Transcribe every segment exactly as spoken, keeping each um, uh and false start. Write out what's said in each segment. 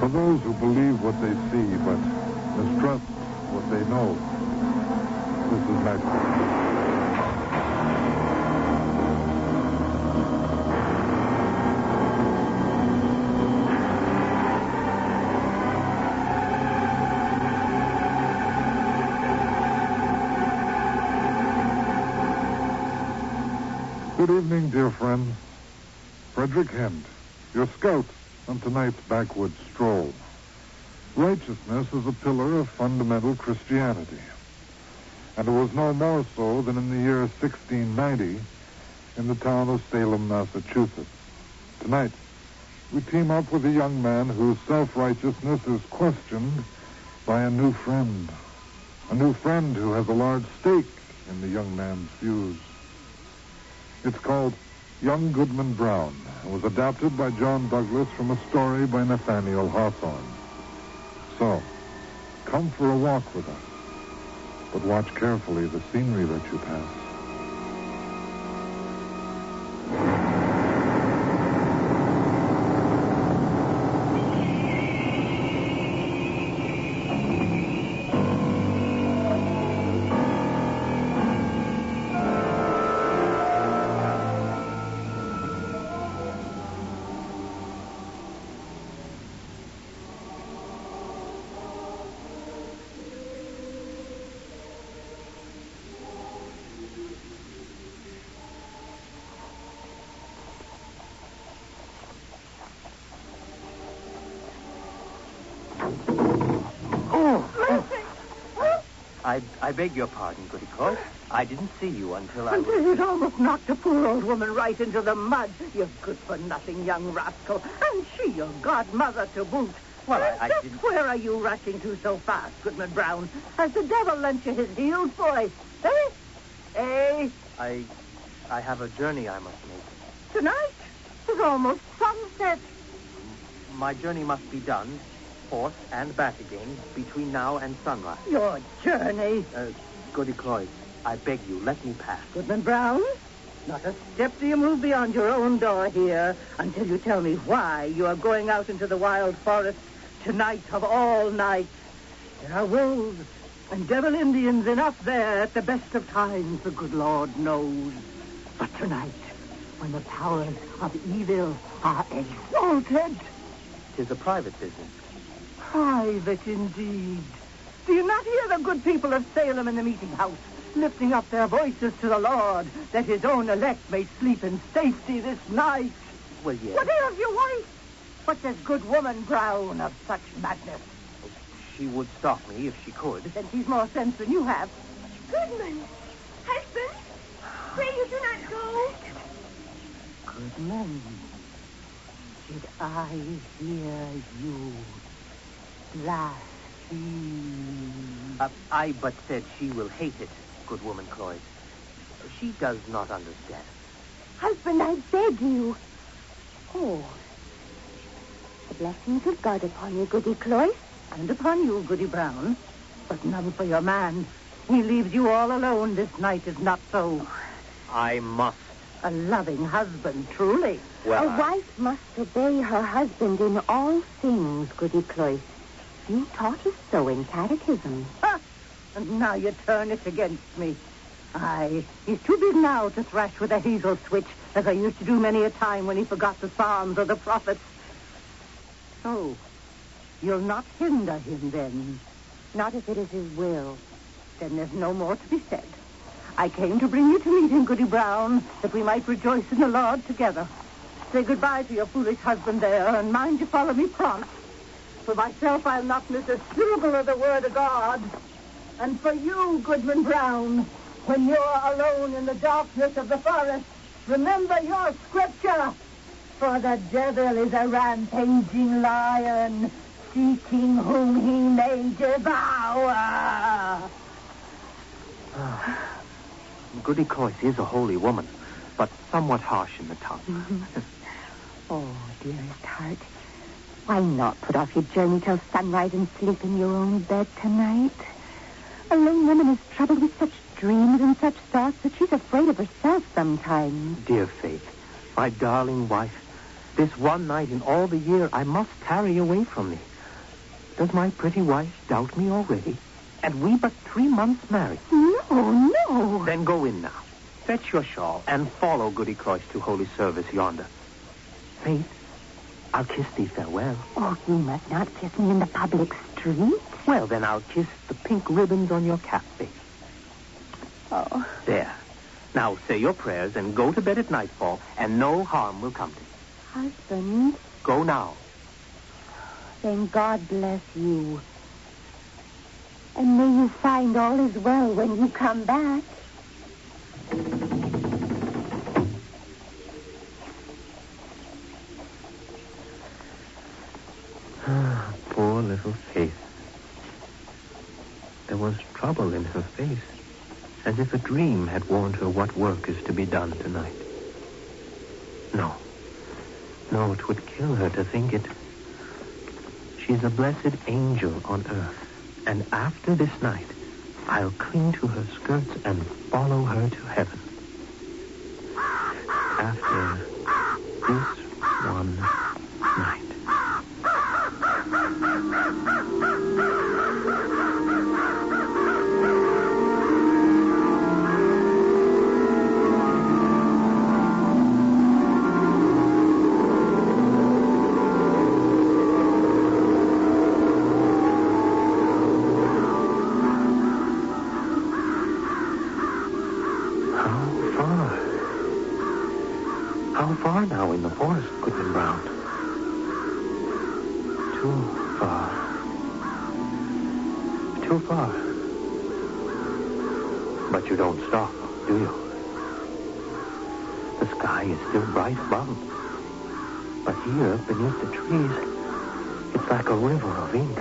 those who believe what they see but mistrust what they know. This is Maxwell. Good evening, dear friends. Frederick Hend, your scout on tonight's backwoods stroll. Righteousness is a pillar of fundamental Christianity. And it was no more so than in the year sixteen ninety in the town of Salem, Massachusetts. Tonight, we team up with a young man whose self-righteousness is questioned by a new friend. A new friend who has a large stake in the young man's views. It's called Young Goodman Brown and was adapted by John Douglas from a story by Nathaniel Hawthorne. So, come for a walk with us, but watch carefully the scenery that you pass. I, I beg your pardon, Goody Cloyce. I didn't see you until I Until was... you'd almost knocked a poor old woman right into the mud. You good-for-nothing young rascal. And she your godmother to boot. Well, and I, I just didn't... where are you rushing to so fast, Goodman Brown? Has the devil lent you his heels, boy? Eh? Eh? I... I have a journey I must make. Tonight? It's almost sunset. My journey must be done, forth and back again, between now and sunrise. Your journey? Uh, Goody Cloyce, I beg you, let me pass. Goodman Brown, not a step do you move beyond your own door here until you tell me why you are going out into the wild forest tonight of all nights. There are wolves and devil Indians enough there at the best of times, the good Lord knows. But tonight, when the powers of evil are exalted... Tis a private business. Private indeed. Do you not hear the good people of Salem in the meeting house lifting up their voices to the Lord that his own elect may sleep in safety this night? Well, yes. What ails your wife? What does good woman Brown of such madness? She would stop me if she could. Then she's more sense than you have. Goodman! Husband! Pray you do not go. Goodman, did I hear you blaspheme? Uh, I but said she will hate it, good woman Cloyce. She does not understand. Husband, I beg you. Oh. The blessings of God upon you, Goody Cloyce. And upon you, Goody Brown. But none for your man. He leaves you all alone this night, is not so. I must. A loving husband, truly. Well, A I... wife must obey her husband in all things, Goody Cloyce. You taught us so in catechism. Ha! And now you turn it against me. Aye, he's too big now to thrash with a hazel switch, as I used to do many a time when he forgot the Psalms or the prophets. So, you'll not hinder him then? Not if it is his will. Then there's no more to be said. I came to bring you to meet him, Goody Brown, that we might rejoice in the Lord together. Say goodbye to your foolish husband there, and mind you follow me prompt. For myself, I'll not miss a syllable of the word of God. And for you, Goodman Brown, when you're alone in the darkness of the forest, remember your scripture. For the devil is a rampaging lion, seeking whom he may devour. Goody Cloyce is a holy woman, but somewhat harsh in the tongue. Oh, dearest heart, why not put off your journey till sunrise and sleep in your own bed tonight? A lone woman is troubled with such dreams and such thoughts that she's afraid of herself sometimes. Dear Faith, my darling wife, this one night in all the year I must tarry away from thee. Does my pretty wife doubt me already? And we but three months married. No, no. Then go in now. Fetch your shawl and follow Goody Croyce to holy service yonder. Faith, I'll kiss thee farewell. Oh, you must not kiss me in the public street. Well, then I'll kiss the pink ribbons on your cap, Faith. Oh. There. Now say your prayers and go to bed at nightfall, and no harm will come to you. Husband. Go now. Then God bless you. And may you find all is well when you come back. Poor little Faith. There was trouble in her face, as if a dream had warned her what work is to be done tonight. No. No, it would kill her to think it. She's a blessed angel on earth, and after this night, I'll cling to her skirts and follow her to heaven. After this one night. How far now in the forest, Goodman Brown? Too far. Too far. But you don't stop, do you? The sky is still bright above. But here, beneath the trees, it's like a river of ink.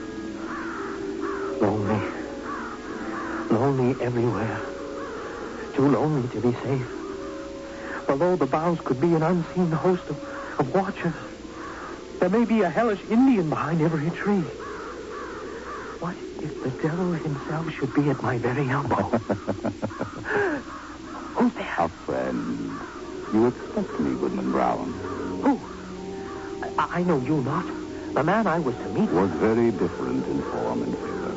Lonely. Lonely everywhere. Too lonely to be safe. Below the boughs could be an unseen host of, of watchers. There may be a hellish Indian behind every tree. What if the devil himself should be at my very elbow? Who's there? A friend. You expect me, Goodman Brown. Who? I, I know you not. The man I was to meet Was very different in form and figure.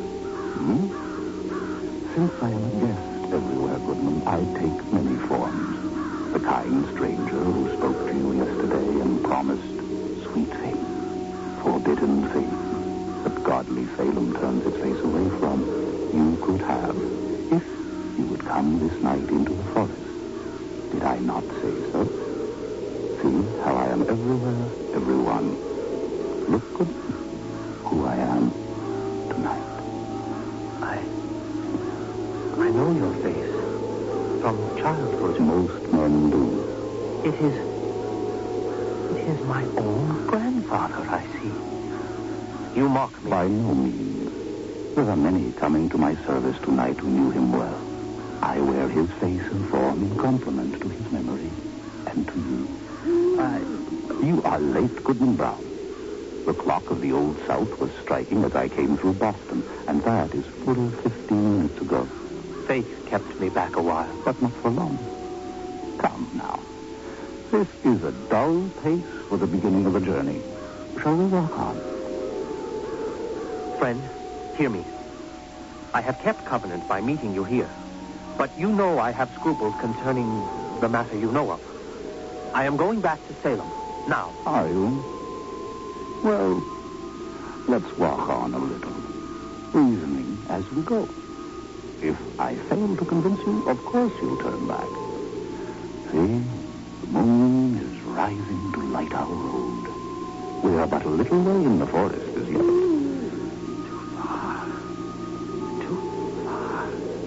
Hmm? Since I am a guest everywhere, Goodman, I take many forms. The kind stranger who spoke to you yesterday and promised sweet fame, forbidden fame, that godly Salem turns its face away from, you could have, if you would come this night into the forest. Did I not say so? See how I am everywhere, everyone. Look, good, who I am tonight. I... I know your face. From childhood. Most men do. It is... It is my own grandfather, I see. You mock me. By no means. There are many coming to my service tonight who knew him well. I wear his face and form in compliment to his memory and to you. I... You are late, Goodman Brown. The clock of the Old South was striking as I came through Boston, and that is full fifteen minutes ago. Faith kept me back a while. But not for long. Come now. This is a dull pace for the beginning of a journey. Shall we walk on? Friend, hear me. I have kept covenant by meeting you here. But you know I have scruples concerning the matter you know of. I am going back to Salem. Now. Are you? Well, let's walk on a little. Reasoning as we go. If I fail to convince you, of course you'll turn back. See, the moon is rising to light our road. We are but a little way in the forest as yet. Too far. Too far.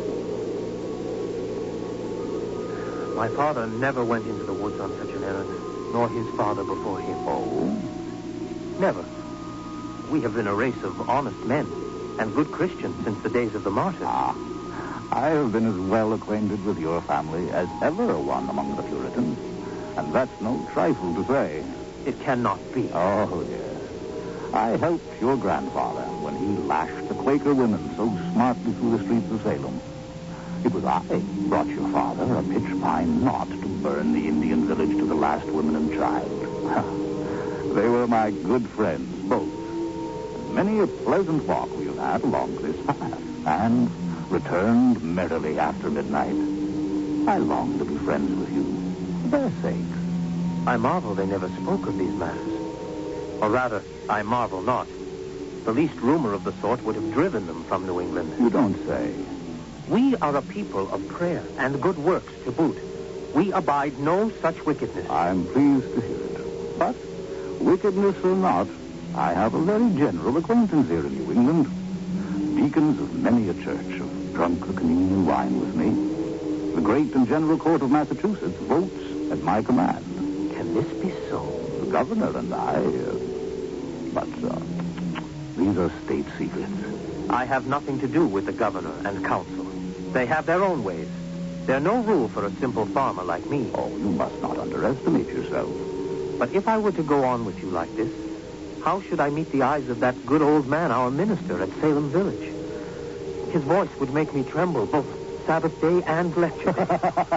My father never went into the woods on such an errand, nor his father before him. Oh? Never. We have been a race of honest men and good Christians since the days of the martyrs. Ah. I have been as well acquainted with your family as ever one among the Puritans. And that's no trifle to say. It cannot be. Oh, yes. I helped your grandfather when he lashed the Quaker women so smartly through the streets of Salem. It was I who brought your father a pitch pine knot to burn the Indian village to the last woman and child. They were my good friends, both. many a pleasant walk we have had along this path, and returned merrily after midnight. I long to be friends with you, for their sakes. I marvel they never spoke of these matters. Or rather, I marvel not. The least rumor of the sort would have driven them from New England. You don't say. We are a people of prayer and good works to boot. We abide no such wickedness. I'm pleased to hear it. But, wickedness or not, I have a very general acquaintance here in New England. Deacons of many a church have drunk the communion wine with me. The great and general court of Massachusetts votes at my command. Can this be so? The governor and I... Uh, but, uh, these are state secrets. I have nothing to do with the governor and council. They have their own ways. They're no rule for a simple farmer like me. Oh, you must not underestimate yourself. But if I were to go on with you like this, how should I meet the eyes of that good old man, our minister at Salem Village? His voice would make me tremble, both Sabbath day and lecture day.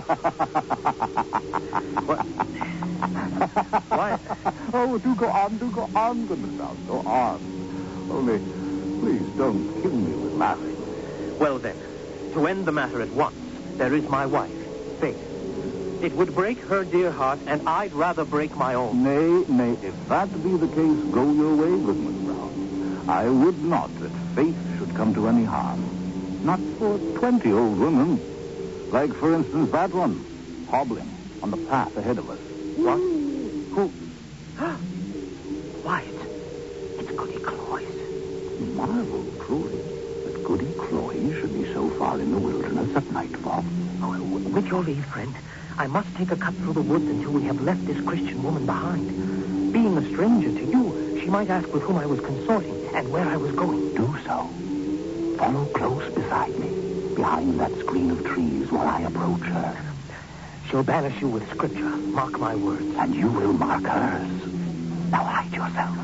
What? Why? Oh, do go on, do go on, goodness Brown, go on. Only, please don't kill me with laughing. Well, then, to end the matter at once, there is my wife, Faith. It would break her dear heart, and I'd rather break my own. Nay, nay, if that be the case, go your way, Goodman Brown. I would not that Faith should come to any harm. Not for twenty old women. Like, for instance, that one, hobbling on the path ahead of us. What? Who? Why, it's, it's Goody Cloyes. Marvel, truly, that Goody Cloyes should be so far in the wilderness at nightfall. Oh, w- with your leave, friend, I must take a cut through the woods until we have left this Christian woman behind. Being a stranger to you, she might ask with whom I was consorting and where I was going. Do so. Follow close beside me, behind that screen of trees while I approach her. She'll banish you with scripture. Mark my words. And you will mark hers. Now hide yourself.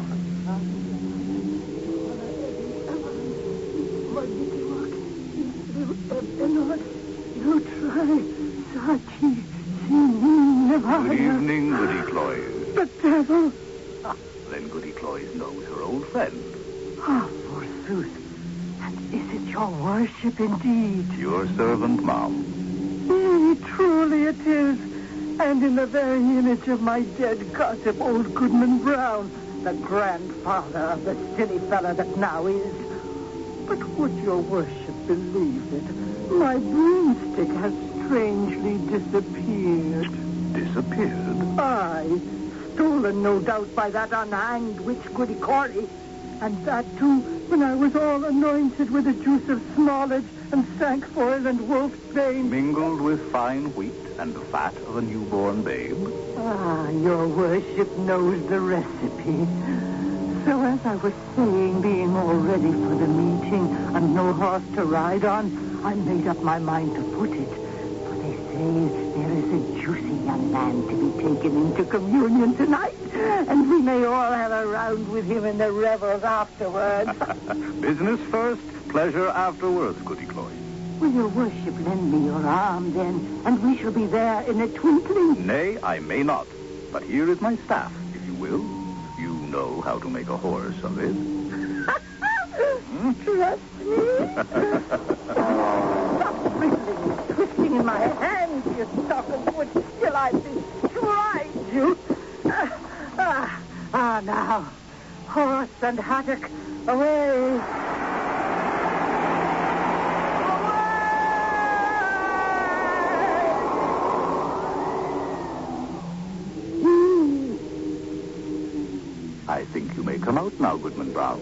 You try, Sachi. Good evening, Goody Cloyes. The devil. Ah, then Goody Cloyes knows her old friend. Ah, forsooth. And is it your worship indeed? Your servant, ma'am. Yea, truly it is. And in the very image of my dead gossip, old Goodman Brown, the grandfather of the silly fellow that now is. But would your worship believe it? My broomstick has strangely disappeared. Disappeared? Aye. Stolen, no doubt, by that unhanged witch Goody Corey. And that, too, when I was all anointed with the juice of smallage and sankfoil and wolf's bane. Mingled with fine wheat and the fat of a newborn babe. Ah, your worship knows the recipe. So as I was saying, being all ready for the meeting and no horse to ride on, I made up my mind to put it. For they say there is a juicy young man to be taken into communion tonight, and we may all have a round with him in the revels afterwards. Business first, pleasure afterwards, Goody Cloyes. Will your worship lend me your arm, then, and we shall be there in a twinkling? Nay, I may not. But here is my staff, if you will. You know how to make a horse of it. hmm? Trust me. Stop wriggling and twisting in my hands, you stock of wood, till I bestride you. Ah, ah, ah, now, horse and haddock, away. I think you may come out now, Goodman Brown.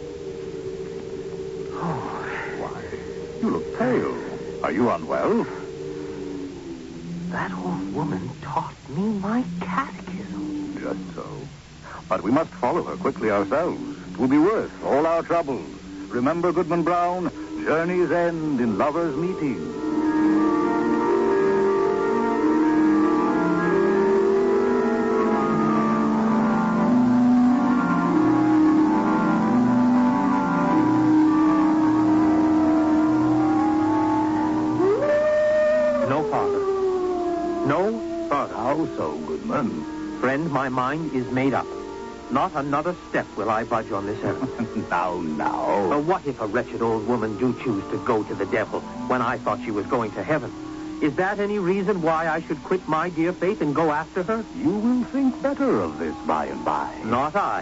Oh, why, you look pale. Are you unwell? That old woman taught me my catechism. Just so. But we must follow her quickly ourselves. It will be worth all our troubles. Remember, Goodman Brown, journeys end in lovers' meeting. No, father. How so, Goodman? Friend, my mind is made up. Not another step will I budge on this errand. Now, now. But what if a wretched old woman do choose to go to the devil when I thought she was going to heaven? Is that any reason why I should quit my dear faith and go after her? You will think better of this by and by. Not I.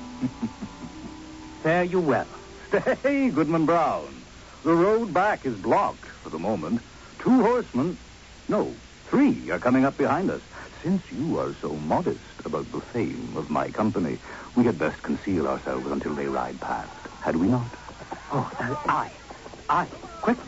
Fare you well. Stay, Goodman Brown. The road back is blocked for the moment. Two horsemen, no, three are coming up behind us. Since you are so modest about the fame of my company, we had best conceal ourselves until they ride past. Had we not? Oh, uh, I. I. Quickly.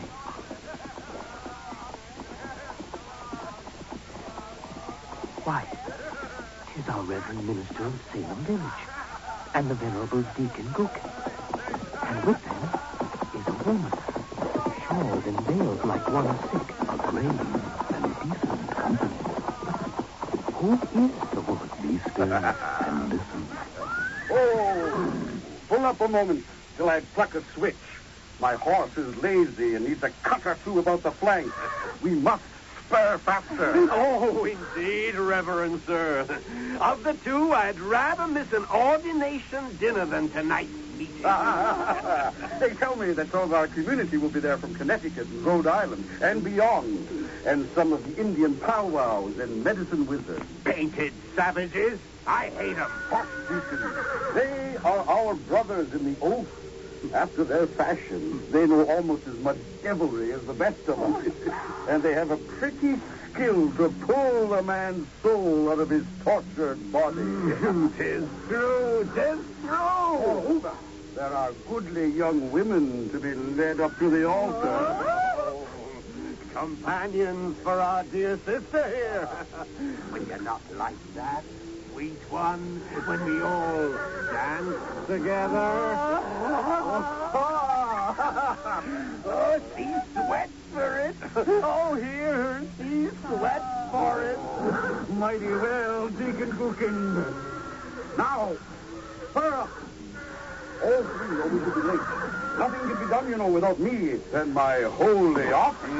Why, 'tis our Reverend Minister of Salem Village, and the Venerable Deacon Gookin. And with them is a woman, shawled and veiled like one sick. A grave and decent company. Who is the woman? Be still and listen. Oh, pull up a moment till I pluck a switch. My horse is lazy and needs a cut or two about the flank. We must spur faster. Oh, indeed, Reverend Sir. Of the two, I'd rather miss an ordination dinner than tonight's meeting. They tell me that some of our community will be there from Connecticut and Rhode Island and beyond, and some of the Indian powwows and medicine wizards. Painted savages. I hate them. What, Deacon? They are our brothers in the oath. After their fashion, they know almost as much devilry as the best of us. And they have a pretty skill to pull a man's soul out of his tortured body. Tis true, tis true. Oh, there are goodly young women to be led up to the altar. Oh, companions for our dear sister here. Will you not like that, sweet one, when we all dance together? Oh, she sweats for it. Oh, hear her, she sweats for it. Mighty well, Deacon Gookin. Now, spur up. All three, or we should be late. Nothing can be done, you know, without me and my holy offering.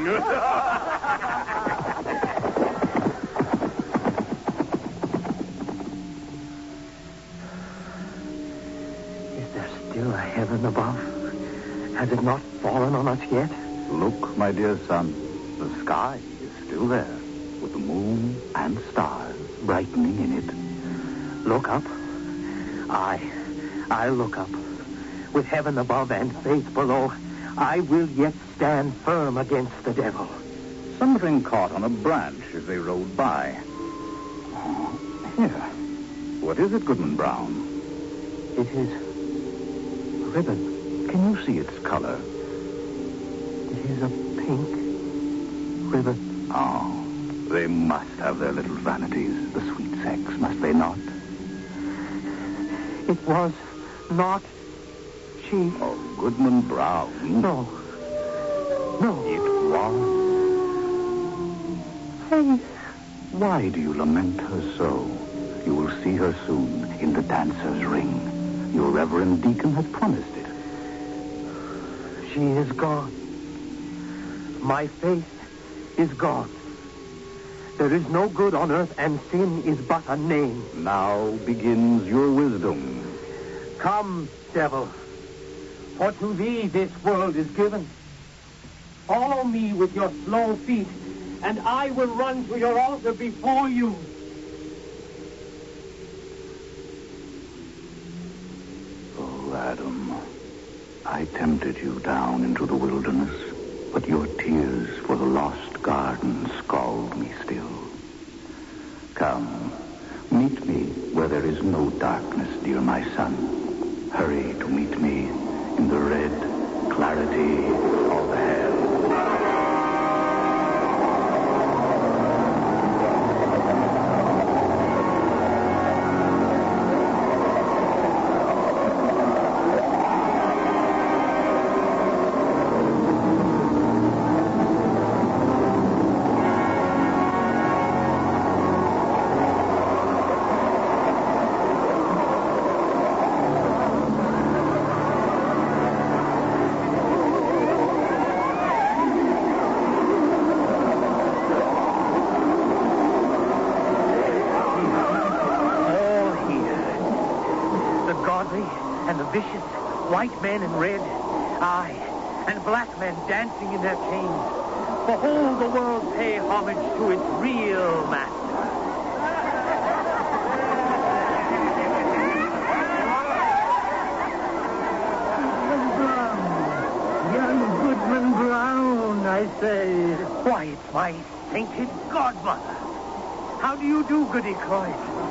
Is there still a heaven above? Has it not fallen on us yet? Look, my dear son, the sky is still there, with the moon and stars brightening in it. Look up. I, I look up. With heaven above and faith below, I will yet stand firm against the devil. Something caught on a branch as they rode by. Oh, here. What is it, Goodman Brown? It is a ribbon. Can you see its color? It is a pink ribbon. Oh, they must have their little vanities, the sweet sex, must they not? It was not she. Oh, Goodman Brown. No. No. It was. Faith. Why do you lament her so? You will see her soon in the dancer's ring. Your reverend deacon has promised it. She is gone. My faith is gone. There is no good on earth, and sin is but a name. Now begins your wisdom. Come, devil, for to thee this world is given. Follow me with your slow feet, and I will run to your altar before you. Oh, Adam, I tempted you down into the wilderness, but your tears for the lost garden scald me still. Come, meet me where there is no darkness, dear my son. Hurry to meet me in the red clarity of hell. vicious white men in red, aye, and black men dancing in their chains. Behold the world pay homage to its real master. Young Goodman Brown, I say. Why, it's my sainted godmother. How do you do, Goody Cloyd?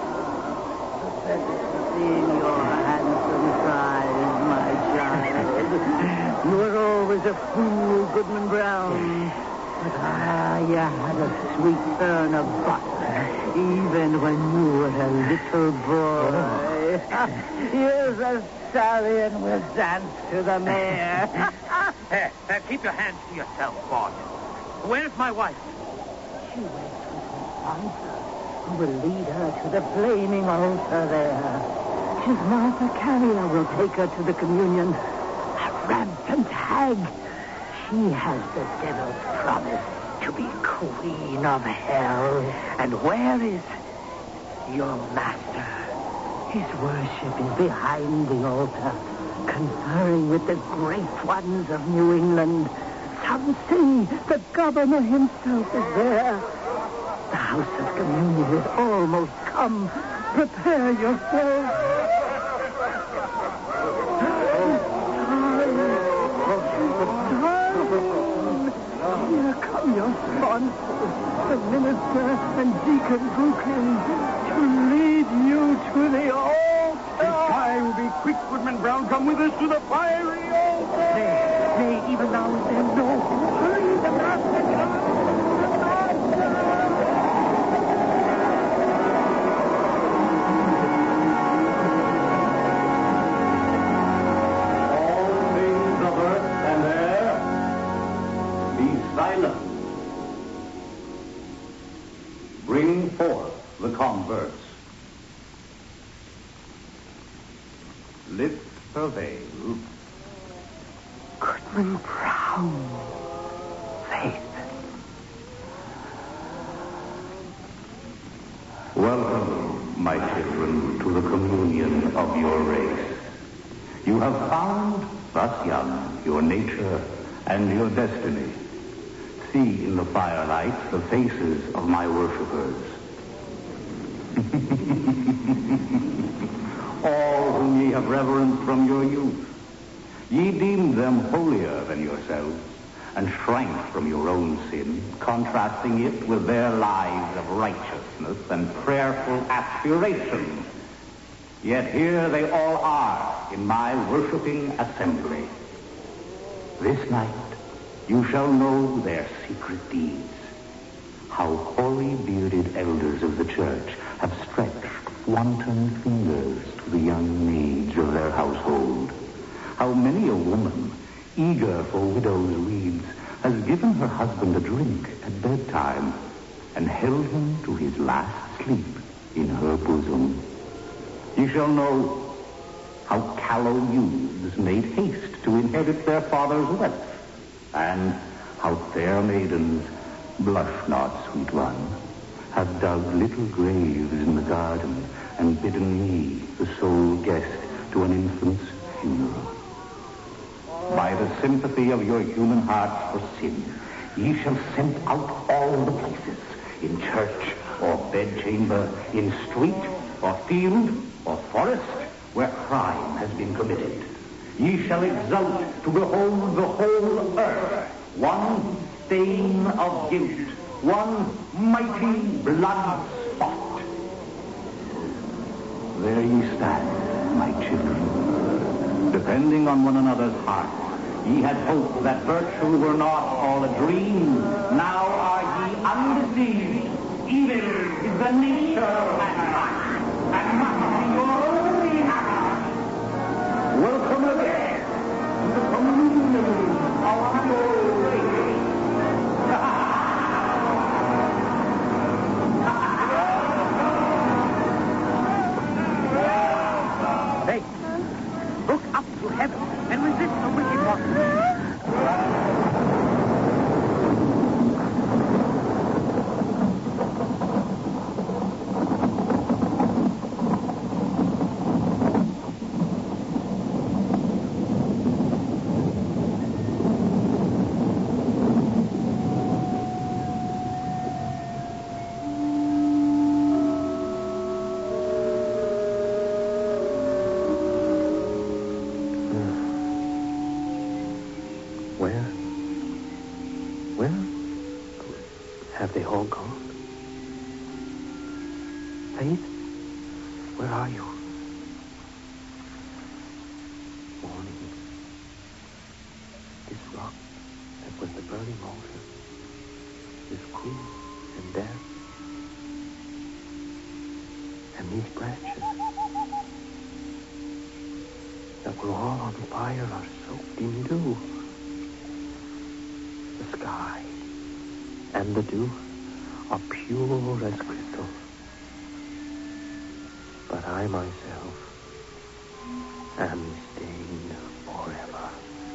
Seeing your handsome eyes, my child. You were always a fool, Goodman Brown. But ah, you had a sweet turn of butter, even when you were a little boy. Here's a stallion will dance to the mare. Here, here, keep your hands to yourself, boy. Where's my wife? She waits with her sponsor, who will lead her to the flaming altar there. His Martha Carrier will take her to the communion. A rampant hag. She has the devil's promise to be queen of hell. And where is Your master. His worship is behind the altar, conferring with the great ones of New England. Some say the governor himself is there. The house of communion is almost come. Prepare yourself. Here come your sponsors, the minister and Deacon Brooklyn, to lead you to the altar. It's time. Be quick, Goodman Brown. Come with us to the fiery altar. Nay, nay, even now and then, no. Hurry, the master comes. Silence. Bring forth the converts. Lift the veil. Goodman Brown. Faith. Welcome, my children, to the communion of your race. You have found, thus young, your nature and your destiny. See in the firelight the faces of my worshippers. All whom ye have reverenced from your youth. Ye deemed them holier than yourselves, and shrank from your own sin, contrasting it with their lives of righteousness and prayerful aspiration. Yet here they all are in my worshiping assembly. This night, you shall know their secret deeds. How hoary bearded elders of the church have stretched wanton fingers to the young maids of their household. How many a woman, eager for widow's weeds, has given her husband a drink at bedtime and held him to his last sleep in her bosom. You shall know how callow youths made haste to inherit their father's wealth, and how fair maidens, blush not, sweet one, have dug little graves in the garden and bidden me, the sole guest, to an infant's funeral. By the sympathy of your human hearts for sin, ye shall scent out all the places, in church or bedchamber, in street or field or forest, where crime has been committed. Ye shall exult to behold the whole earth, one stain of guilt, one mighty blood spot. There ye stand, my children. Depending on one another's hearts, ye had hoped that virtue were not all a dream. Now are ye undeceived. Evil is the nature of mankind, and must be your only happiness. Welcome again to the communion of your race. Hey, look up to heaven and resist the wicked one. Faith, where are you? Morning. This rock that was the burning altar is cool and damp. And these branches that were all on fire are soaked in dew. The sky and the dew are pure as crystal. But I myself am stained forever.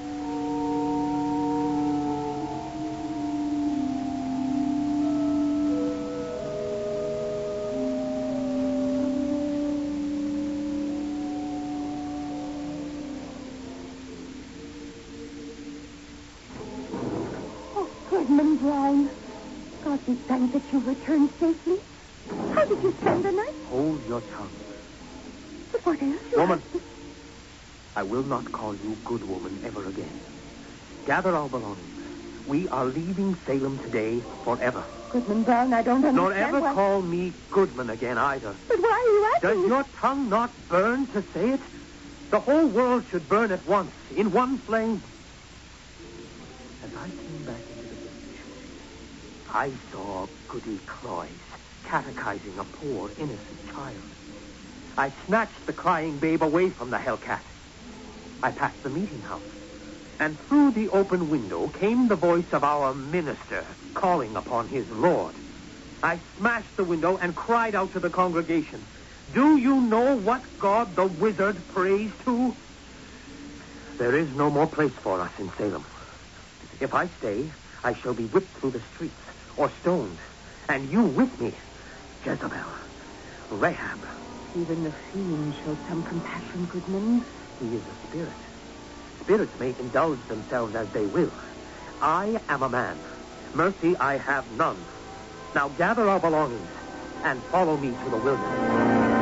Oh, Goodman Brown. God be thanked that you returned safely. How did you spend the night? Hold your tongue. But what else? You Woman, have to- I will not call you good woman ever again. Gather our belongings. We are leaving Salem today forever. Goodman Brown, I don't understand Nor ever why... call me Goodman again either. But why are you asking Does me? your tongue not burn to say it? The whole world should burn at once, in one flame. As I came back into the village, I saw Goody Cloyce catechizing a poor, innocent child. I snatched the crying babe away from the hellcat. I passed the meeting house, and through the open window came the voice of our minister calling upon his Lord. I smashed the window and cried out to the congregation, "Do you know what God the wizard prays to?" There is no more place for us in Salem. If I stay, I shall be whipped through the streets or stoned, and you with me, Jezebel, Rahab. Even the fiend showed some compassion, Goodman. He is a spirit. Spirits may indulge themselves as they will. I am a man. Mercy I have none. Now gather our belongings and follow me to the wilderness.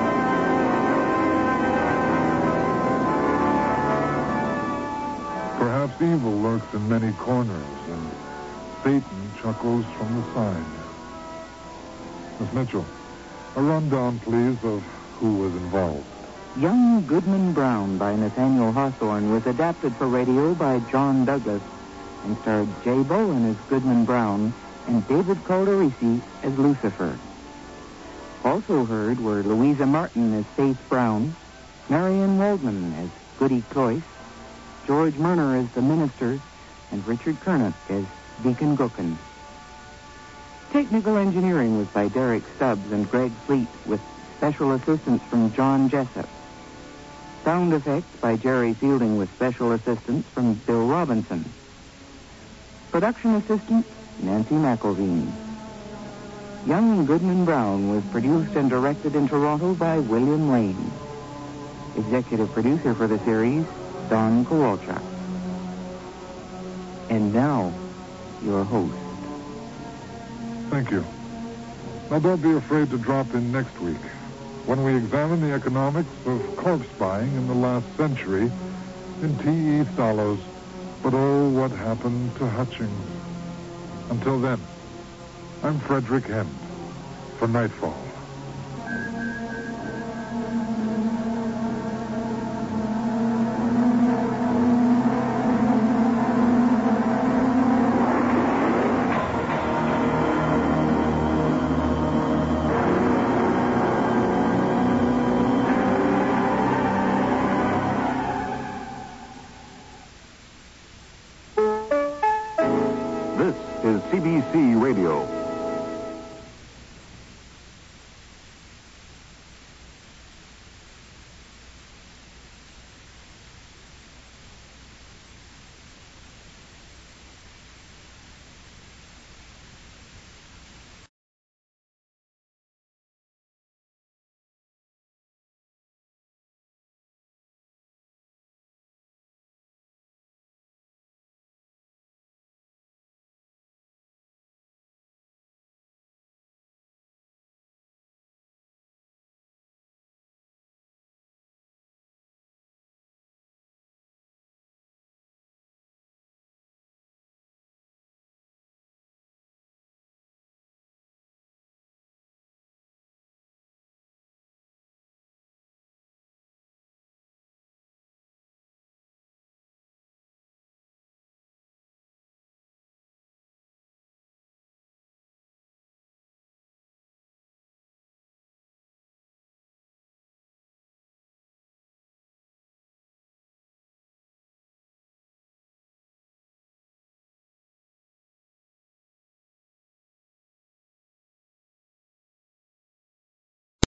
Perhaps evil lurks in many corners, and Satan chuckles from the side. Miss Mitchell, a rundown, please, of who was involved. Young Goodman Brown by Nathaniel Hawthorne was adapted for radio by John Douglas and starred Jay Bowen as Goodman Brown and David Calderisi as Lucifer. Also heard were Louisa Martin as Faith Brown, Marion Waldman as Goody Cloyce, George Murner as the minister, and Richard Kernock as Deacon Gookin. Technical engineering was by Derek Stubbs and Greg Fleet, with special assistance from John Jessup. Sound effects by Jerry Fielding, with special assistance from Bill Robinson. Production assistant, Nancy McElveen. Young Goodman Brown was produced and directed in Toronto by William Lane. Executive producer for the series, Don Kowalczak. And now, your host. Thank you. Now, don't be afraid to drop in next week when we examine the economics of corpse buying in the last century in T E Thallow's But Oh, What Happened to Hutchings. Until then, I'm Frederick Hend for Nightfall.